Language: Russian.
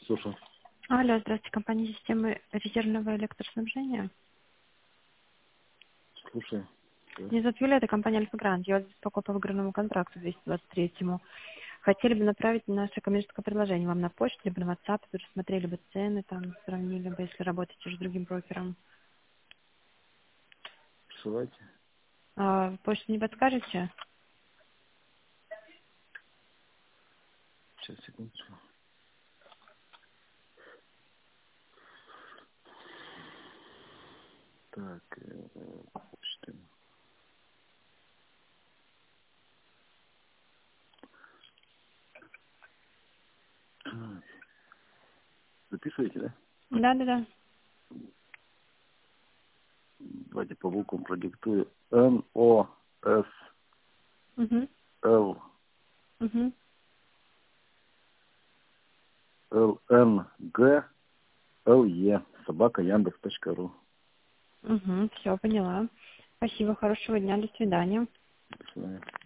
Слушай. Алло, здравствуйте, компания системы резервного электроснабжения. Слушай. Да. Меня зовут Юлия, это компания Альфа-Грант. Я вас беспокою по выигранному контракту 223-му. Хотели бы направить наше коммерческое предложение вам на почту, либо на WhatsApp, рассмотрели бы цены, там, сравнили бы, если работаете с другим брокером. Присылайте. Почту не подскажете? Сейчас, секундочку. Так, почты. Так. Записываете, да? Да. Давайте по буквам продиктую. НОСЛ Угу. Угу. ЛНГ ЛЕ собака Яндекс.ру. Угу. Все, поняла. Спасибо, хорошего дня, до свидания. До свидания.